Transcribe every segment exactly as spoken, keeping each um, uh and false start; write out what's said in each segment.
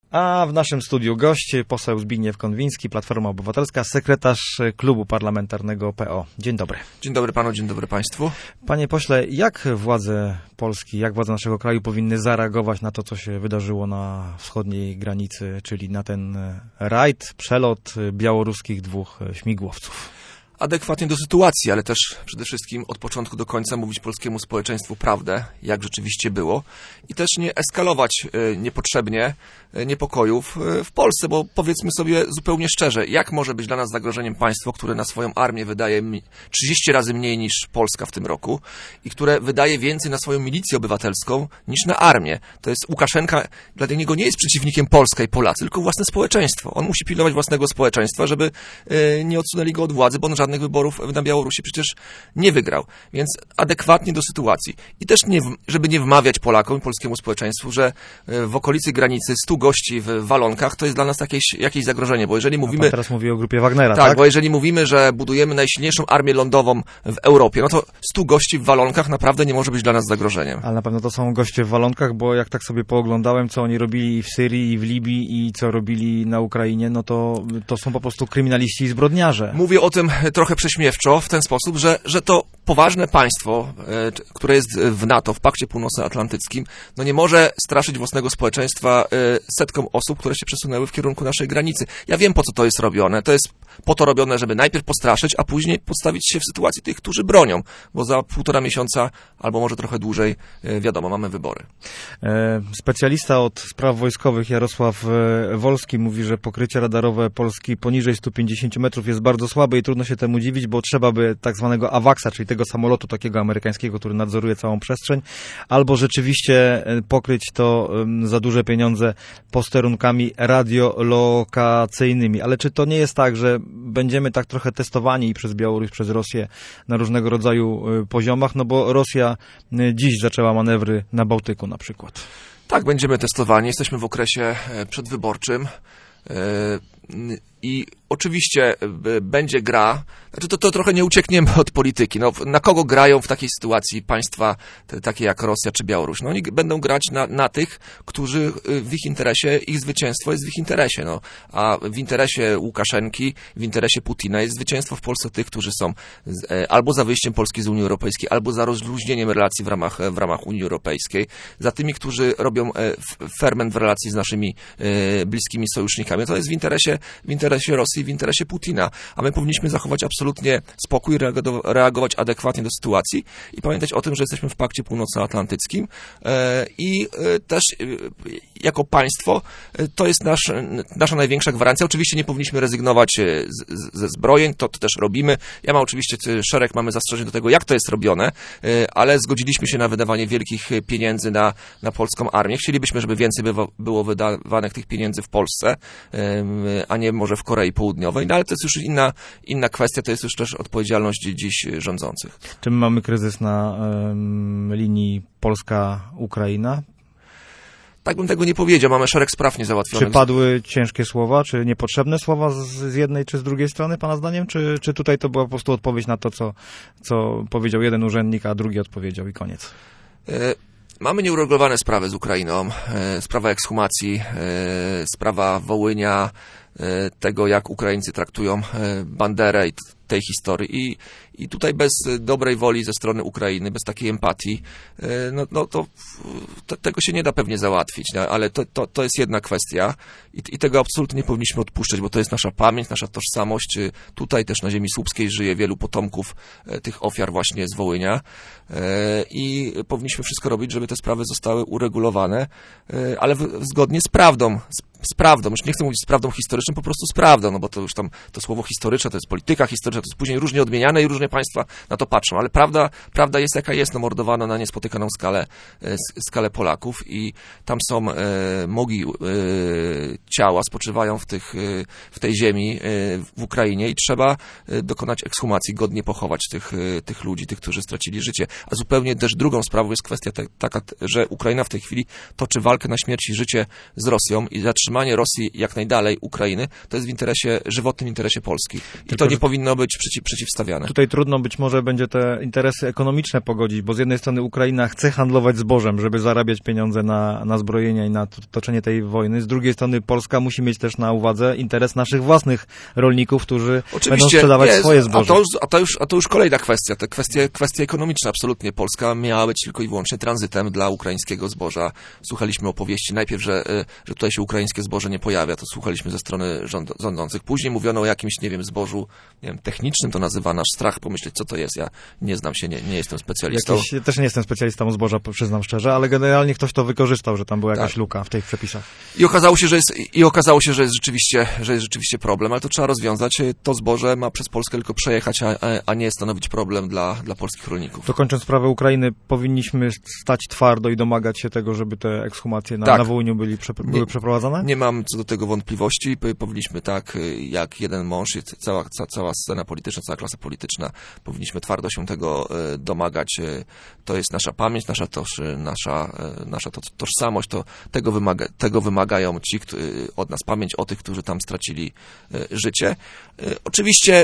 A w naszym studiu gość, poseł Zbigniew Konwiński, Platforma Obywatelska, sekretarz Klubu Parlamentarnego P O. Dzień dobry. Dzień dobry panu, dzień dobry państwu. Panie pośle, jak władze Polski, jak władze naszego kraju powinny zareagować na to, co się wydarzyło na wschodniej granicy, czyli na ten rajd, przelot białoruskich dwóch śmigłowców? Adekwatnie do sytuacji, ale też przede wszystkim od początku do końca mówić polskiemu społeczeństwu prawdę, jak rzeczywiście było i też nie eskalować niepotrzebnie niepokojów w Polsce, bo powiedzmy sobie zupełnie szczerze, jak może być dla nas zagrożeniem państwo, które na swoją armię wydaje trzydzieści razy mniej niż Polska w tym roku i które wydaje więcej na swoją milicję obywatelską niż na armię. To jest Łukaszenka, dla niego nie jest przeciwnikiem Polska i Polacy, tylko własne społeczeństwo. On musi pilnować własnego społeczeństwa, żeby nie odsunęli go od władzy, bo on żadnych wyborów na Białorusi przecież nie wygrał. Więc adekwatnie do sytuacji. I też, nie, żeby nie wmawiać Polakom i polskiemu społeczeństwu, że w okolicy granicy stu gości w walonkach to jest dla nas jakieś, jakieś zagrożenie, bo jeżeli mówimy... Pan teraz mówi o grupie Wagnera, tak? Tak, bo jeżeli mówimy, że budujemy najsilniejszą armię lądową w Europie, no to stu gości w walonkach naprawdę nie może być dla nas zagrożeniem. Ale na pewno to są goście w walonkach, bo jak tak sobie pooglądałem, co oni robili i w Syrii, i w Libii, i co robili na Ukrainie, no to, to są po prostu kryminaliści i zbrodniarze. Mówię o tym trochę prześmiewczo w ten sposób, że, że to poważne państwo, e, które jest w NATO, w Pakcie Północnoatlantyckim, no nie może straszyć własnego społeczeństwa e, setkom osób, które się przesunęły w kierunku naszej granicy. Ja wiem, po co to jest robione. To jest po to robione, żeby najpierw postraszyć, a później postawić się w sytuacji tych, którzy bronią, bo za półtora miesiąca, albo może trochę dłużej, e, wiadomo, mamy wybory. E, specjalista od spraw wojskowych Jarosław Wolski mówi, że pokrycie radarowe Polski poniżej stu pięćdziesięciu metrów jest bardzo słabe i trudno się temu dziwić, bo trzeba by tak zwanego awaksa, czyli tego samolotu takiego amerykańskiego, który nadzoruje całą przestrzeń, albo rzeczywiście pokryć to za duże pieniądze posterunkami radiolokacyjnymi. Ale czy to nie jest tak, że będziemy tak trochę testowani przez Białoruś, przez Rosję na różnego rodzaju poziomach, no bo Rosja dziś zaczęła manewry na Bałtyku na przykład. Tak, będziemy testowani. Jesteśmy w okresie przedwyborczym. I oczywiście będzie gra, znaczy to, to trochę nie uciekniemy od polityki. No, na kogo grają w takiej sytuacji państwa te, takie jak Rosja czy Białoruś? No oni będą grać na, na tych, którzy w ich interesie, ich zwycięstwo jest w ich interesie. No. A w interesie Łukaszenki, w interesie Putina jest zwycięstwo w Polsce tych, którzy są z, albo za wyjściem Polski z Unii Europejskiej, albo za rozluźnieniem relacji w ramach, w ramach Unii Europejskiej, za tymi, którzy robią ferment w relacji z naszymi bliskimi sojusznikami. To jest w interesie, w interesie Rosji, w interesie Putina, a my powinniśmy zachować absolutnie spokój, reagować adekwatnie do sytuacji i pamiętać o tym, że jesteśmy w Pakcie Północnoatlantyckim i też jako państwo to jest nasz, nasza największa gwarancja. Oczywiście nie powinniśmy rezygnować ze zbrojeń, to, to też robimy. Ja mam oczywiście szereg, mamy zastrzeżeń do tego, jak to jest robione, ale zgodziliśmy się na wydawanie wielkich pieniędzy na, na polską armię. Chcielibyśmy, żeby więcej było wydawanych tych pieniędzy w Polsce, a nie może w Korei Południowej, no ale to jest już inna, inna kwestia, to jest już też odpowiedzialność dziś rządzących. Czy my mamy kryzys na um, linii Polska-Ukraina? Tak bym tego nie powiedział, mamy szereg spraw niezałatwionych. Czy padły ciężkie słowa, czy niepotrzebne słowa z, z jednej czy z drugiej strony, pana zdaniem? Czy, czy tutaj to była po prostu odpowiedź na to, co, co powiedział jeden urzędnik, a drugi odpowiedział i koniec? Y- Mamy nieuregulowane sprawy z Ukrainą, e, sprawa ekshumacji, e, sprawa Wołynia, e, tego jak Ukraińcy traktują e, Banderę i tej historii i, i tutaj bez dobrej woli ze strony Ukrainy, bez takiej empatii, e, no, no to, to tego się nie da pewnie załatwić, no, ale to, to, to jest jedna kwestia i, i tego absolutnie nie powinniśmy odpuszczać, bo to jest nasza pamięć, nasza tożsamość. Tutaj też na ziemi słupskiej żyje wielu potomków e, tych ofiar właśnie z Wołynia e, i powinniśmy wszystko robić, żeby te sprawy zostały uregulowane, e, ale w, zgodnie z prawdą, z, z prawdą, już nie chcę mówić z prawdą historyczną, po prostu z prawdą, no bo to już tam to słowo historyczne, to jest polityka historyczna, to jest później różnie odmieniane i różne państwa na to patrzą, ale prawda, prawda jest jaka jest, no mordowano na niespotykaną skalę, skalę Polaków i tam są e, mogi e, ciała, spoczywają w, tych, e, w tej ziemi e, w Ukrainie i trzeba e, dokonać ekshumacji, godnie pochować tych, e, tych ludzi, tych, którzy stracili życie. A zupełnie też drugą sprawą jest kwestia te, taka, że Ukraina w tej chwili toczy walkę na śmierć i życie z Rosją i zatrzyma trzymanie Rosji jak najdalej, Ukrainy, to jest w interesie, żywotnym interesie Polski. I Tylko, to nie że... powinno być przeciw, przeciwstawiane. Tutaj trudno być może będzie te interesy ekonomiczne pogodzić, bo z jednej strony Ukraina chce handlować zbożem, żeby zarabiać pieniądze na, na zbrojenia i na toczenie tej wojny. Z drugiej strony Polska musi mieć też na uwadze interes naszych własnych rolników, którzy Oczywiście będą sprzedawać jest, swoje zboże. A to, już, a, to już, a to już kolejna kwestia. Te kwestie, kwestie ekonomiczne absolutnie. Polska miała być tylko i wyłącznie tranzytem dla ukraińskiego zboża. Słuchaliśmy opowieści najpierw, że, że tutaj się ukraińskie zboże nie pojawia. To słuchaliśmy ze strony rząd, rządzących. Później mówiono o jakimś, nie wiem, zbożu nie wiem, technicznym, to nazywa nasz strach pomyśleć, co to jest. Ja nie znam się, nie, nie jestem specjalistą. Jakiś, też nie jestem specjalistą zboża, przyznam szczerze, ale generalnie ktoś to wykorzystał, że tam była jakaś tak. luka w tych przepisach. I okazało się, że jest, i okazało się, że jest rzeczywiście, że jest rzeczywiście problem, ale to trzeba rozwiązać. To zboże ma przez Polskę tylko przejechać, a, a nie stanowić problem dla, dla polskich rolników. To kończąc sprawę Ukrainy, powinniśmy stać twardo i domagać się tego, żeby te ekshumacje na, tak. na Wołyniu byli, przepr- były nie, przeprowadzane? Nie mam co do tego wątpliwości. Powinniśmy tak, jak jeden mąż, cała, ca, cała scena polityczna, cała klasa polityczna, powinniśmy twardo się tego domagać. To jest nasza pamięć, nasza, toż, nasza, nasza to, tożsamość, to tego, wymaga, tego wymagają ci od nas, pamięć o tych, którzy tam stracili życie. Oczywiście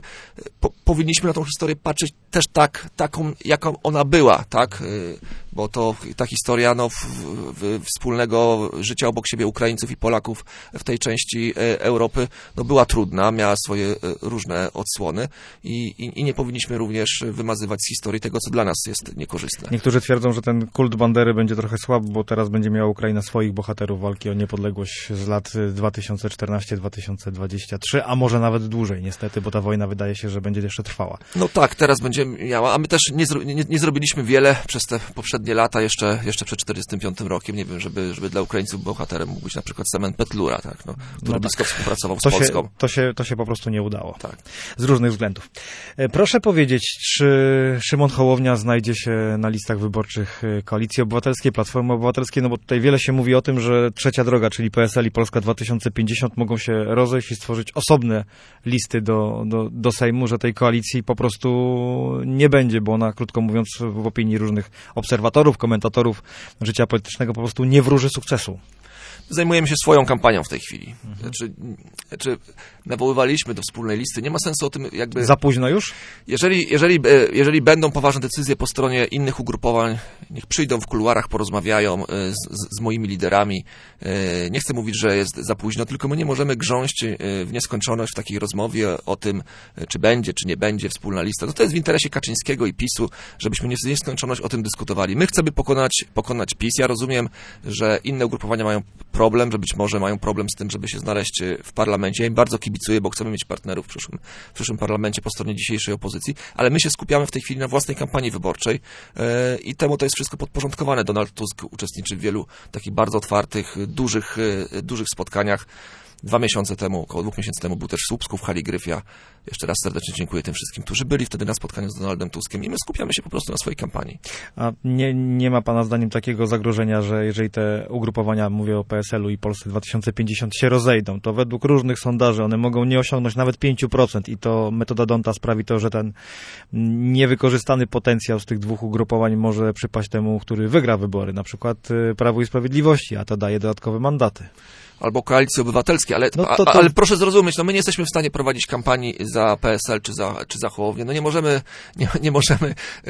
po, powinniśmy na tą historię patrzeć też tak, taką, jaką ona była, tak? Bo to ta historia no, w, w, wspólnego życia obok siebie Ukraińców i Polaków w tej części Europy no, była trudna, miała swoje różne odsłony i, i, i nie powinniśmy również wymazywać z historii tego, co dla nas jest niekorzystne. Niektórzy twierdzą, że ten kult Bandery będzie trochę słaby, bo teraz będzie miała Ukraina swoich bohaterów walki o niepodległość z lat dwa tysiące czternasty do dwa tysiące dwudziestego trzeciego, a może nawet dłużej niestety, bo ta wojna wydaje się, że będzie jeszcze trwała. No tak, teraz będzie miała, a my też nie, zro, nie, nie zrobiliśmy wiele przez te poprzednie lata, jeszcze, jeszcze przed czterdziestym piątym rokiem, nie wiem, żeby, żeby dla Ukraińców bohaterem mógł być na przykład Semen Petlura, tak, no, który no blisko tak. współpracował z to Polską. Się, to, się, to się po prostu nie udało. Tak. Z różnych względów. Proszę powiedzieć, czy Szymon Hołownia znajdzie się na listach wyborczych Koalicji Obywatelskiej, Platformy Obywatelskiej, no bo tutaj wiele się mówi o tym, że trzecia droga, czyli P S L i Polska dwa tysiące pięćdziesiąt mogą się rozejść i stworzyć osobne listy do, do, do Sejmu, że tej koalicji po prostu nie będzie, bo ona, krótko mówiąc, w opinii różnych obserwatorów, komentatorów życia politycznego po prostu nie wróży sukcesu. Zajmujemy się swoją kampanią w tej chwili. Mhm. Znaczy, znaczy, nawoływaliśmy do wspólnej listy. Nie ma sensu o tym jakby... Za późno już? Jeżeli, jeżeli, jeżeli będą poważne decyzje po stronie innych ugrupowań, niech przyjdą w kuluarach, porozmawiają z, z moimi liderami. Nie chcę mówić, że jest za późno, tylko my nie możemy grząść w nieskończoność w takiej rozmowie o tym, czy będzie, czy nie będzie wspólna lista. No to jest w interesie Kaczyńskiego i PiSu, żebyśmy nie w nieskończoność o tym dyskutowali. My chcemy pokonać, pokonać PiS. Ja rozumiem, że inne ugrupowania mają problem, że być może mają problem z tym, żeby się znaleźć w parlamencie. Ja im bardzo kibicuję, bo chcemy mieć partnerów w przyszłym, w przyszłym parlamencie po stronie dzisiejszej opozycji, ale my się skupiamy w tej chwili na własnej kampanii wyborczej yy, i temu to jest wszystko podporządkowane. Donald Tusk uczestniczy w wielu takich bardzo otwartych, dużych, yy, dużych spotkaniach. Dwa miesiące temu, około dwóch miesięcy temu był też w Słupsku, w hali Gryfia. Jeszcze raz serdecznie dziękuję tym wszystkim, którzy byli wtedy na spotkaniu z Donaldem Tuskiem i my skupiamy się po prostu na swojej kampanii. A nie, nie ma pana zdaniem takiego zagrożenia, że jeżeli te ugrupowania, mówię o P S L u i Polsce dwa tysiące pięćdziesiąt, się rozejdą, to według różnych sondaży one mogą nie osiągnąć nawet pięć procent i to metoda Donta sprawi to, że ten niewykorzystany potencjał z tych dwóch ugrupowań może przypaść temu, który wygra wybory, na przykład Prawu i Sprawiedliwości, a to daje dodatkowe mandaty. Albo Koalicji Obywatelskiej, ale, no to, to... ale proszę zrozumieć, no my nie jesteśmy w stanie prowadzić kampanii za P S L czy za, czy za Hołownię, no nie możemy, nie, nie możemy yy,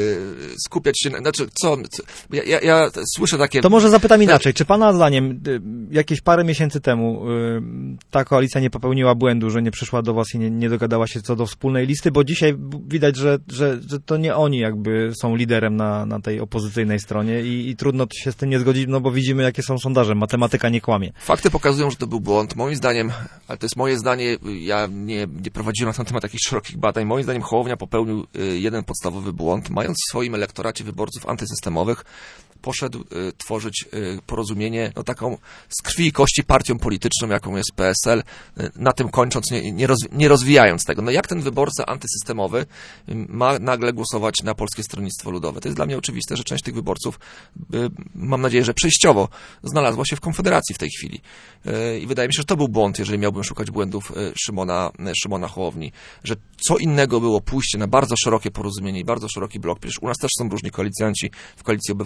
skupiać się, na, znaczy co, co ja, ja, ja słyszę takie... To może zapytam inaczej, czy pana zdaniem jakieś parę miesięcy temu yy, ta koalicja nie popełniła błędu, że nie przyszła do was i nie, nie dogadała się co do wspólnej listy, bo dzisiaj widać, że, że, że to nie oni jakby są liderem na, na tej opozycyjnej stronie i, i trudno się z tym nie zgodzić, no bo widzimy jakie są sondaże, matematyka nie kłamie. Fakty pokazują, że to był błąd. Moim zdaniem, ale to jest moje zdanie, ja nie, nie prowadziłem na ten temat jakichś szerokich badań, moim zdaniem Hołownia popełnił jeden podstawowy błąd, mając w swoim elektoracie wyborców antysystemowych, poszedł y, tworzyć y, porozumienie, no taką z krwi i kości partią polityczną, jaką jest P S L, y, na tym kończąc, nie, nie, rozwi- nie rozwijając tego. No jak ten wyborca antysystemowy y, ma nagle głosować na Polskie Stronnictwo Ludowe? To jest dla mnie oczywiste, że część tych wyborców, y, mam nadzieję, że przejściowo znalazła się w Konfederacji w tej chwili. Y, I wydaje mi się, że to był błąd, jeżeli miałbym szukać błędów y, Szymona, y, Szymona Hołowni, że co innego było pójście na bardzo szerokie porozumienie i bardzo szeroki blok. Przecież u nas też są różni koalicjanci w Koalicji Obywatelskiej.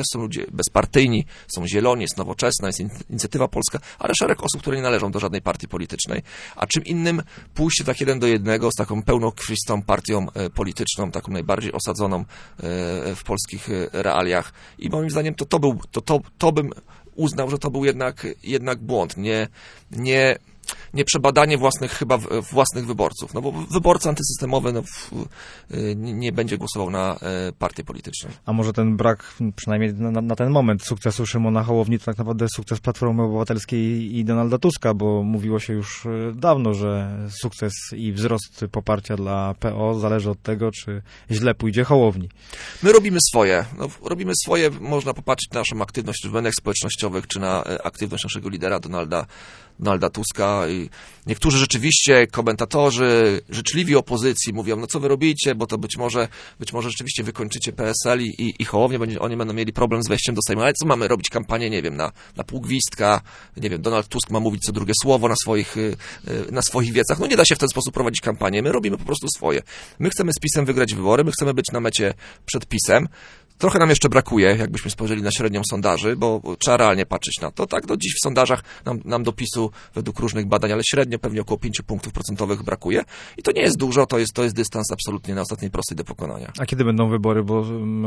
też są ludzie bezpartyjni, są Zieloni, jest Nowoczesna, jest Inicjatywa Polska, ale szereg osób, które nie należą do żadnej partii politycznej. A czym innym pójście tak jeden do jednego z taką pełnokrwistą partią polityczną, taką najbardziej osadzoną w polskich realiach. I moim zdaniem to, to, był, to, to, to bym uznał, że to był jednak, jednak błąd. Nie, nie, nie przebadanie własnych, chyba własnych wyborców. No bo wyborca antysystemowy no, w, nie, nie będzie głosował na partię polityczną. A może ten brak, przynajmniej na, na ten moment, sukcesu Szymona Hołowni to tak naprawdę sukces Platformy Obywatelskiej i Donalda Tuska, bo mówiło się już dawno, że sukces i wzrost poparcia dla P O zależy od tego, czy źle pójdzie Hołowni. My robimy swoje. No, robimy swoje, można popatrzeć na naszą aktywność w mediach społecznościowych, czy na aktywność naszego lidera Donalda Donalda Tuska i niektórzy rzeczywiście komentatorzy, życzliwi opozycji mówią, no co wy robicie, bo to być może, być może rzeczywiście wykończycie P S L i, i Hołownię, będzie, oni będą mieli problem z wejściem do Sejmu, ale co mamy robić kampanię, nie wiem, na, na pół gwizdka, nie wiem, Donald Tusk ma mówić co drugie słowo na swoich, na swoich wiecach, no nie da się w ten sposób prowadzić kampanię, my robimy po prostu swoje. My chcemy z PiS-em wygrać wybory, my chcemy być na mecie przed PiS-em. Trochę nam jeszcze brakuje, jakbyśmy spojrzeli na średnią sondaży, bo trzeba realnie patrzeć na to. Tak, do dziś w sondażach nam, nam do PiS-u według różnych badań, ale średnio pewnie około pięciu punktów procentowych brakuje. I to nie jest dużo, to jest, to jest dystans absolutnie na ostatniej prostej do pokonania. A kiedy będą wybory? Bo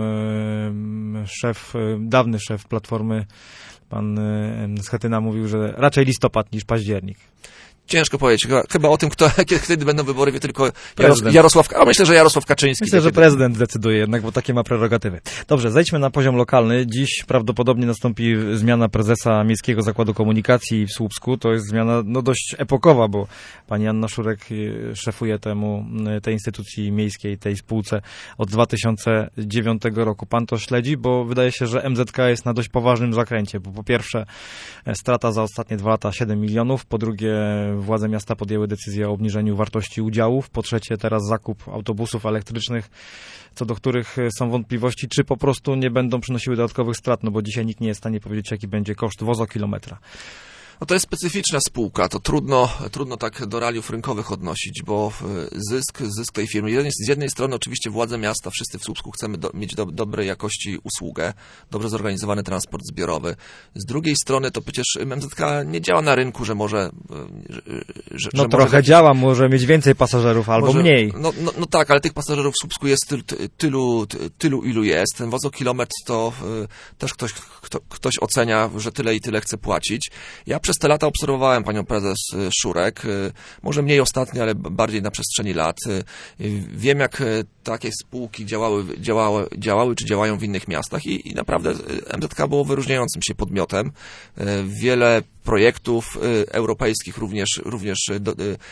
um, szef, dawny szef Platformy, pan um, Schetyna mówił, że raczej listopad niż październik. Ciężko powiedzieć. Chyba, chyba o tym, kto, kiedy będą wybory, wie tylko Jaros, Jarosław, a myślę, że Jarosław Kaczyński. Myślę, że kiedy... prezydent decyduje jednak, bo takie ma prerogatywy. Dobrze, zejdźmy na poziom lokalny. Dziś prawdopodobnie nastąpi zmiana prezesa Miejskiego Zakładu Komunikacji w Słupsku. To jest zmiana no, dość epokowa, bo pani Anna Szurek szefuje temu, tej instytucji miejskiej, tej spółce od dwa tysiące dziewiątego roku. Pan to śledzi, bo wydaje się, że M Z K jest na dość poważnym zakręcie, bo po pierwsze strata za ostatnie dwa lata siedem milionów, po drugie władze miasta podjęły decyzję o obniżeniu wartości udziałów. Po trzecie, teraz zakup autobusów elektrycznych, co do których są wątpliwości, czy po prostu nie będą przynosiły dodatkowych strat, no bo dzisiaj nikt nie jest w stanie powiedzieć, jaki będzie koszt wozokilometra. No to jest specyficzna spółka, to trudno, trudno tak do realiów rynkowych odnosić, bo zysk, zysk tej firmy, z jednej strony oczywiście władze miasta, wszyscy w Słupsku chcemy do, mieć do, dobrej jakości usługę, dobrze zorganizowany transport zbiorowy. Z drugiej strony to przecież M Z K nie działa na rynku, że może... Że, że, no że trochę może działa, może mieć więcej pasażerów albo może, mniej. No, no, no tak, ale tych pasażerów w Słupsku jest tyl, tylu, tylu, ilu jest. Ten wozokilometr to y, też ktoś, kto, ktoś ocenia, że tyle i tyle chce płacić. Ja przez te lata obserwowałem panią prezes Szurek, może mniej ostatnio, ale bardziej na przestrzeni lat. Wiem, jak takie spółki działały, działały, działały czy działają w innych miastach i, i naprawdę M Z K było wyróżniającym się podmiotem. Wiele projektów europejskich również, również do,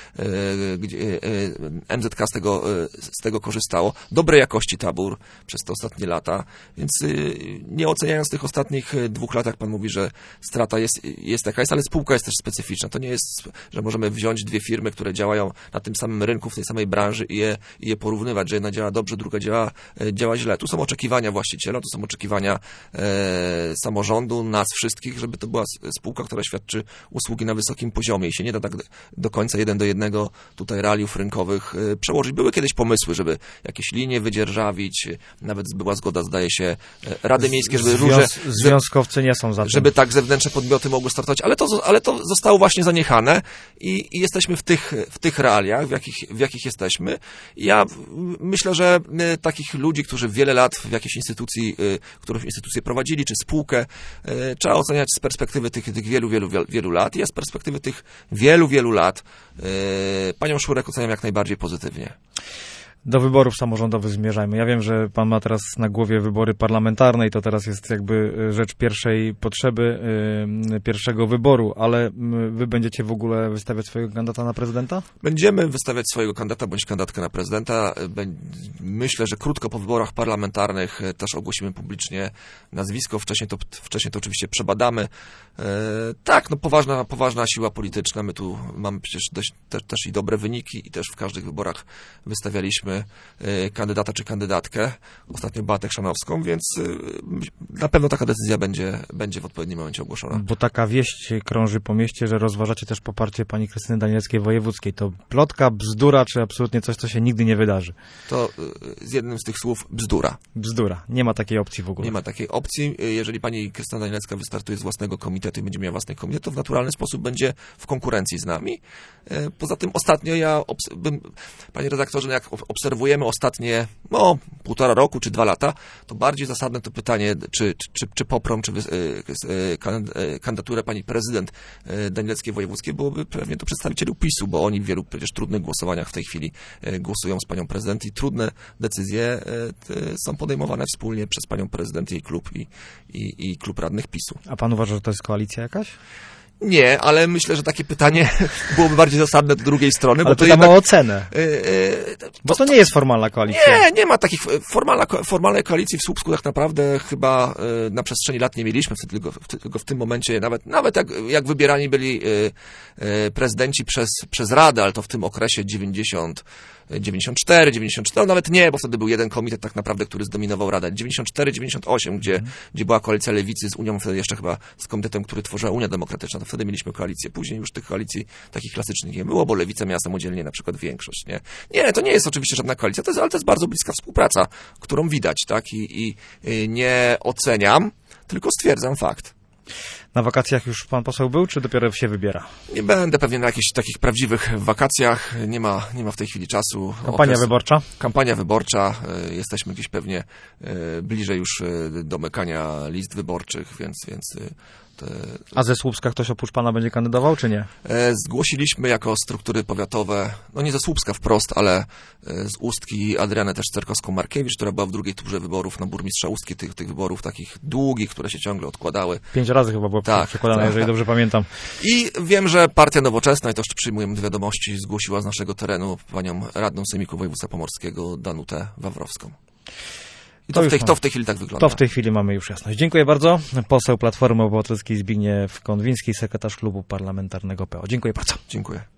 gdzie M Z K z tego, z tego korzystało. Dobrej jakości tabór przez te ostatnie lata, więc nie oceniając tych ostatnich dwóch lat, jak pan mówi, że strata jest, jest jaka jest, ale spółka jest też specyficzna. To nie jest, że możemy wziąć dwie firmy, które działają na tym samym rynku, w tej samej branży i je, i je porównywać, że jedna działa dobrze, druga działa, działa źle. Tu są oczekiwania właściciela, tu są oczekiwania e, samorządu, nas wszystkich, żeby to była spółka, która świadczy usługi na wysokim poziomie i się nie da tak do końca jeden do jednego tutaj realiów rynkowych e, przełożyć. Były kiedyś pomysły, żeby jakieś linie wydzierżawić, nawet była zgoda, zdaje się, Rady Miejskie, żeby różne... Związkowcy nie są za tym. Żeby tak zewnętrzne podmioty mogły startować, ale to, ale to zostało właśnie zaniechane i, i jesteśmy w tych, w tych realiach, w jakich, w jakich jesteśmy. Ja myślę, że takich ludzi, którzy wiele lat w jakiejś instytucji, którąś instytucję prowadzili, czy spółkę, trzeba oceniać z perspektywy tych, tych wielu, wielu, wielu lat. Ja z perspektywy tych wielu, wielu lat panią Szurek oceniam jak najbardziej pozytywnie. Do wyborów samorządowych zmierzajmy. Ja wiem, że pan ma teraz na głowie wybory parlamentarne i to teraz jest jakby rzecz pierwszej potrzeby, yy, pierwszego wyboru, ale wy będziecie w ogóle wystawiać swojego kandydata na prezydenta? Będziemy wystawiać swojego kandydata bądź kandydatkę na prezydenta. Myślę, że krótko po wyborach parlamentarnych też ogłosimy publicznie nazwisko. Wcześniej to, wcześniej to oczywiście przebadamy. Yy, tak, no poważna, poważna siła polityczna. My tu mamy przecież dość, te, też i dobre wyniki i też w każdych wyborach wystawialiśmy wybraliśmy y, kandydata czy kandydatkę, ostatnio Beatę Chrzanowską, więc y, na pewno taka decyzja będzie, będzie w odpowiednim momencie ogłoszona. Bo taka wieść krąży po mieście, że rozważacie też poparcie pani Krystyny Danileckiej-Wojewódzkiej. To plotka, bzdura, czy absolutnie coś, co się nigdy nie wydarzy? To y, z jednym z tych słów bzdura. Bzdura. Nie ma takiej opcji w ogóle. Nie ma takiej opcji. Jeżeli pani Krystyna Danilecka wystartuje z własnego komitetu i będzie miała własny komitet, to w naturalny sposób będzie w konkurencji z nami. Poza tym ostatnio ja, obs- bym, panie redaktorze, jak obserwujemy ostatnie no, półtora roku czy dwa lata, to bardziej zasadne to pytanie, czy, czy, czy poprą, czy kandydaturę pani prezydent Danileckiej-Wojewódzkiej byłoby pewnie do przedstawicieli PiSu, bo oni w wielu przecież trudnych głosowaniach w tej chwili głosują z panią prezydent i trudne decyzje są podejmowane wspólnie przez panią prezydent, jej klub i, i, i klub radnych PiSu. A pan uważa, że to jest koalicja jakaś? Nie, ale myślę, że takie pytanie byłoby bardziej zasadne do drugiej strony. Ale bo to pytam jednak, o ocenę. Yy, yy, to, bo to nie jest formalna koalicja. Nie, nie ma takich formalna, formalnej koalicji w Słupsku tak naprawdę chyba yy, na przestrzeni lat nie mieliśmy, tylko, tylko w tym momencie, nawet, nawet jak, jak wybierani byli yy, yy, prezydenci przez, przez Radę, ale to w tym okresie dziewięćdziesiąt, dziewięćdziesiąt cztery, dziewięćdziesiąt cztery, no nawet nie, bo wtedy był jeden komitet tak naprawdę, który zdominował Radę. dziewięćdziesiąt cztery, dziewięćdziesiąt osiem, gdzie, mm. gdzie była koalicja Lewicy z Unią, wtedy jeszcze chyba z komitetem, który tworzyła Unia Demokratyczna, to wtedy mieliśmy koalicję. Później już tych koalicji takich klasycznych nie było, bo Lewica miała samodzielnie na przykład większość, nie? Nie, to nie jest oczywiście żadna koalicja, to jest, ale to jest bardzo bliska współpraca, którą widać, tak? I, i, i nie oceniam, tylko stwierdzam fakt. Na wakacjach już pan poseł był, czy dopiero się wybiera? Nie będę pewnie na jakichś takich prawdziwych wakacjach. Nie ma, nie ma w tej chwili czasu. Kampania Okres, wyborcza? Kampania wyborcza. Jesteśmy gdzieś pewnie bliżej już domykania list wyborczych, więc... więc te... A ze Słupska ktoś oprócz pana będzie kandydował, czy nie? Zgłosiliśmy jako struktury powiatowe, no nie ze Słupska wprost, ale z Ustki Adrianę też Cerkowską-Markiewicz, która była w drugiej turze wyborów na burmistrza Ustki, tych, tych wyborów takich długich, które się ciągle odkładały. Pięć razy chyba było tak, przekładane, tak, jeżeli tak. dobrze pamiętam. I wiem, że Partia Nowoczesna, i to już przyjmujemy do wiadomości, zgłosiła z naszego terenu panią radną Sejmiku Województwa Pomorskiego Danutę Wawrowską. I to, to, w tej, to w tej chwili tak wygląda. To w tej chwili mamy już jasność. Dziękuję bardzo. Poseł Platformy Obywatelskiej Zbigniew Konwiński, sekretarz klubu parlamentarnego P O. Dziękuję bardzo. Dziękuję.